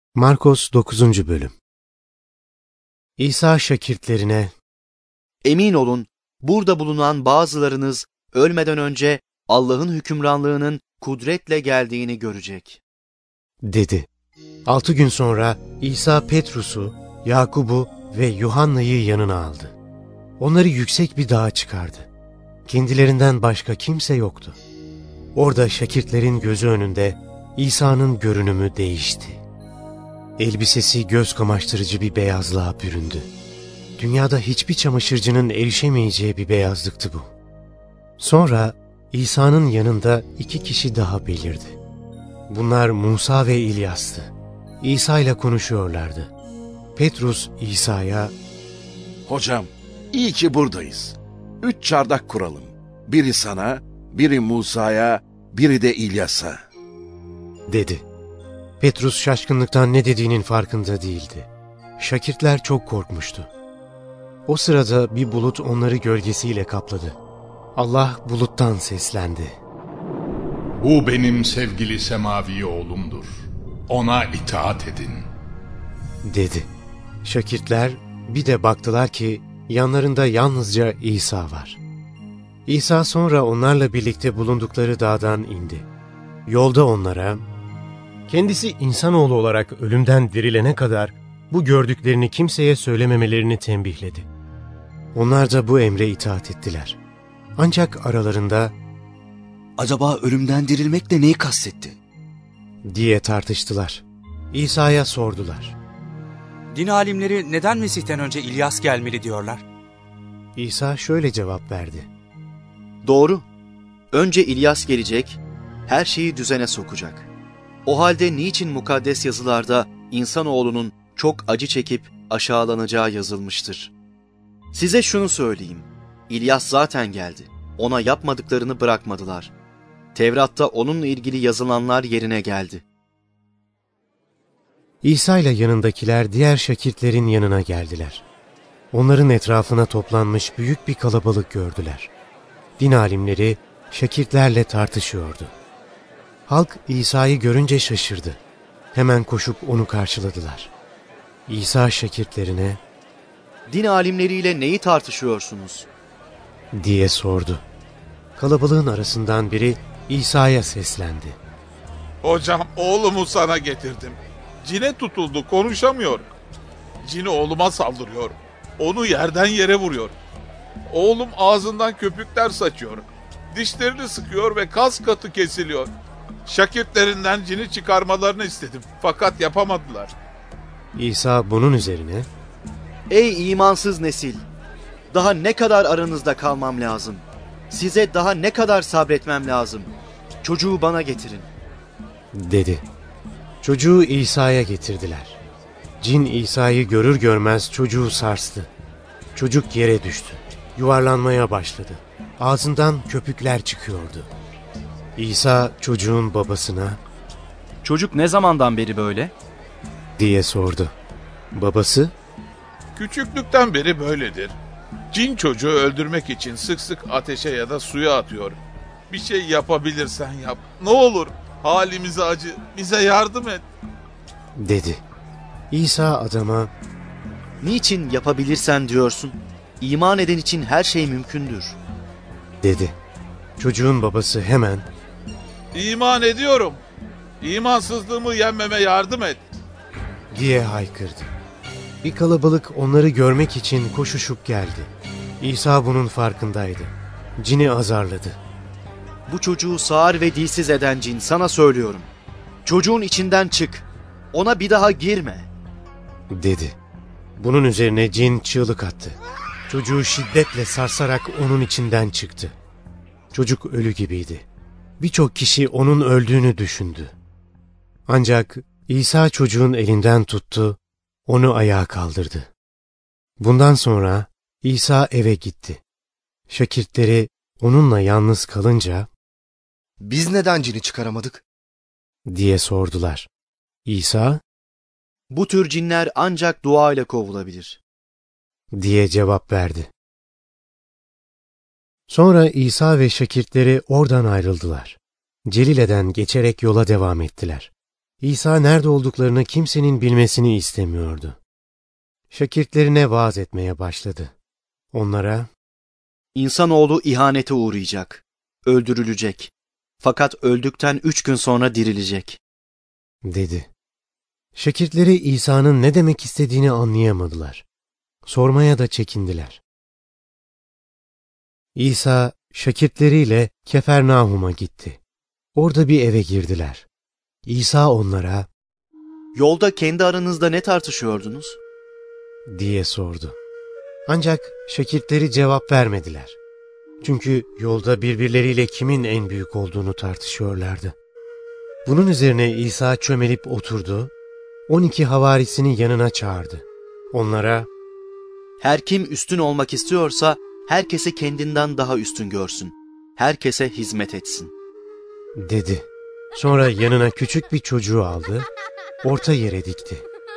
Markos 9. Bölüm. İsa şakirtlerine, Emin olun, burada bulunan bazılarınız ölmeden önce Allah'ın hükümranlığının kudretle geldiğini görecek, dedi. 6 gün sonra İsa Petrus'u, Yakub'u ve Yuhanna'yı yanına aldı. Onları yüksek bir dağa çıkardı. Kendilerinden başka kimse yoktu. Orada şakirtlerin gözü önünde İsa'nın görünümü değişti. Elbisesi göz kamaştırıcı bir beyazlığa büründü. Dünyada hiçbir çamaşırcının erişemeyeceği bir beyazlıktı bu. Sonra İsa'nın yanında 2 kişi daha belirdi. Bunlar Musa ve İlyas'tı. İsa ile konuşuyorlardı. Petrus İsa'ya, "Hocam, iyi ki buradayız. 3 çardak kuralım. Biri sana, biri Musa'ya, biri de İlyas'a," dedi. Petrus şaşkınlıktan ne dediğinin farkında değildi. Şakirtler çok korkmuştu. O sırada bir bulut onları gölgesiyle kapladı. Allah buluttan seslendi. "Bu benim sevgili semavi oğlumdur. Ona itaat edin," dedi. Şakirtler bir de baktılar ki yanlarında yalnızca İsa var. İsa sonra onlarla birlikte bulundukları dağdan indi. Yolda onlara, kendisi insanoğlu olarak ölümden dirilene kadar bu gördüklerini kimseye söylememelerini tembihledi. Onlar da bu emre itaat ettiler. Ancak aralarında, acaba ölümden dirilmekle neyi kastetti diye tartıştılar. İsa'ya sordular. Din alimleri neden Mesih'ten önce İlyas gelmeli diyorlar? İsa şöyle cevap verdi. Doğru. Önce İlyas gelecek, her şeyi düzene sokacak. O halde niçin mukaddes yazılarda insanoğlunun çok acı çekip aşağılanacağı yazılmıştır? Size şunu söyleyeyim. İlyas zaten geldi. Ona yapmadıklarını bırakmadılar. Tevrat'ta onunla ilgili yazılanlar yerine geldi. İsa ile yanındakiler diğer şakirtlerin yanına geldiler. Onların etrafına toplanmış büyük bir kalabalık gördüler. Din alimleri şakirtlerle tartışıyordu. Halk İsa'yı görünce şaşırdı. Hemen koşup onu karşıladılar. İsa şakirtlerine, Din alimleriyle neyi tartışıyorsunuz diye sordu. Kalabalığın arasından biri İsa'ya seslendi. "Hocam, oğlumu sana getirdim. Cine tutuldu, konuşamıyor. Cin oğluma saldırıyor. Onu yerden yere vuruyor. Oğlum ağzından köpükler saçıyor. Dişlerini sıkıyor ve kas katı kesiliyor. Şakirtlerinden cini çıkarmalarını istedim. Fakat yapamadılar." İsa bunun üzerine, Ey imansız nesil! Daha ne kadar aranızda kalmam lazım? Size daha ne kadar sabretmem lazım? Çocuğu bana getirin, dedi. Çocuğu İsa'ya getirdiler. Cin İsa'yı görür görmez çocuğu sarstı. Çocuk yere düştü. Yuvarlanmaya başladı. Ağzından köpükler çıkıyordu. İsa çocuğun babasına, Çocuk ne zamandan beri böyle? diye sordu. Babası, "Küçüklükten beri böyledir. Cin çocuğu öldürmek için sık sık ateşe ya da suya atıyor. Bir şey yapabilirsen yap. Ne olur halimize acı, bize yardım et." dedi. İsa adama, Niçin yapabilirsen diyorsun? İman eden için her şey mümkündür. dedi. Çocuğun babası hemen, "İman ediyorum. İmansızlığımı yenmeme yardım et." diye haykırdı. Bir kalabalık onları görmek için koşuşup geldi. İsa bunun farkındaydı. Cini azarladı. Bu çocuğu sağır ve dilsiz eden cin, sana söylüyorum. Çocuğun içinden çık. Ona bir daha girme, dedi. Bunun üzerine cin çığlık attı. Çocuğu şiddetle sarsarak onun içinden çıktı. Çocuk ölü gibiydi. Birçok kişi onun öldüğünü düşündü. Ancak İsa çocuğun elinden tuttu, onu ayağa kaldırdı. Bundan sonra İsa eve gitti. Şakirtleri onunla yalnız kalınca, "Biz neden cini çıkaramadık?" diye sordular. İsa, Bu tür cinler ancak dua ile kovulabilir, diye cevap verdi. Sonra İsa ve şakirtleri oradan ayrıldılar. Celile'den geçerek yola devam ettiler. İsa nerede olduklarını kimsenin bilmesini istemiyordu. Şakirtlerine vaaz etmeye başladı. Onlara, İnsanoğlu ihanete uğrayacak, öldürülecek. Fakat öldükten 3 gün sonra dirilecek, dedi. Şakirtleri İsa'nın ne demek istediğini anlayamadılar. Sormaya da çekindiler. İsa, şakirtleriyle Kefernaum'a gitti. Orada bir eve girdiler. İsa onlara, Yolda kendi aranızda ne tartışıyordunuz? diye sordu. Ancak şakirtleri cevap vermediler. Çünkü yolda birbirleriyle kimin en büyük olduğunu tartışıyorlardı. Bunun üzerine İsa çömelip oturdu, 12 havarisini yanına çağırdı. Onlara, Her kim üstün olmak istiyorsa herkesi kendinden daha üstün görsün. Herkese hizmet etsin. dedi. Sonra yanına küçük bir çocuğu aldı, orta yere dikti.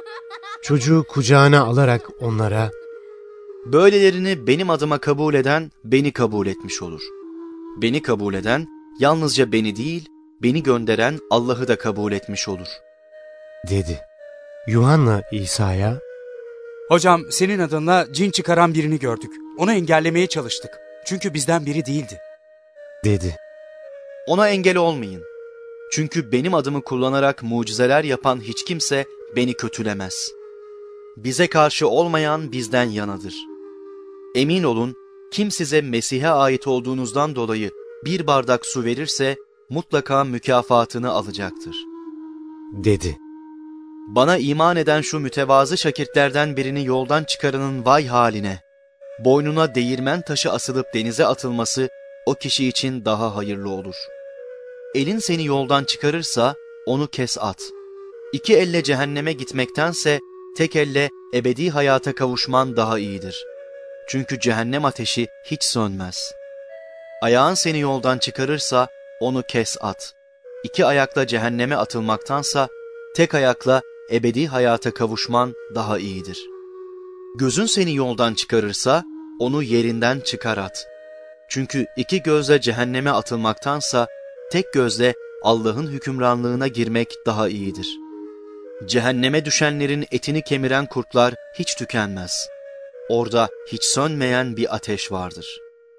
Çocuğu kucağına alarak onlara, Böylelerini benim adıma kabul eden beni kabul etmiş olur. Beni kabul eden yalnızca beni değil, beni gönderen Allah'ı da kabul etmiş olur. dedi. Yuhanna İsa'ya, Hocam, senin adınla cin çıkaran birini gördük. Onu engellemeye çalıştık. Çünkü bizden biri değildi. dedi. Ona engel olmayın. Çünkü benim adımı kullanarak mucizeler yapan hiç kimse beni kötülemez. Bize karşı olmayan bizden yanadır. Emin olun, kim size Mesih'e ait olduğunuzdan dolayı bir bardak su verirse mutlaka mükafatını alacaktır. dedi. Bana iman eden şu mütevazı şakirtlerden birini yoldan çıkaranın vay haline. Boynuna değirmen taşı asılıp denize atılması o kişi için daha hayırlı olur. Elin seni yoldan çıkarırsa onu kes at. 2 elle cehenneme gitmektense tek elle ebedi hayata kavuşman daha iyidir. Çünkü cehennem ateşi hiç sönmez. Ayağın seni yoldan çıkarırsa onu kes at. 2 ayakla cehenneme atılmaktansa tek ayakla ebedi hayata kavuşman daha iyidir. Gözün seni yoldan çıkarırsa onu yerinden çıkar at. Çünkü 2 gözle cehenneme atılmaktansa tek gözle Allah'ın hükümranlığına girmek daha iyidir. Cehenneme düşenlerin etini kemiren kurtlar hiç tükenmez. Orada hiç sönmeyen bir ateş vardır.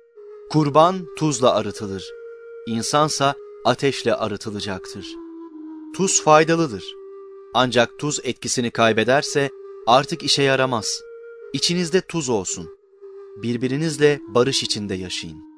Kurban tuzla arıtılır. İnsansa ateşle arıtılacaktır. Tuz faydalıdır. Ancak tuz etkisini kaybederse artık işe yaramaz. İçinizde tuz olsun. Birbirinizle barış içinde yaşayın.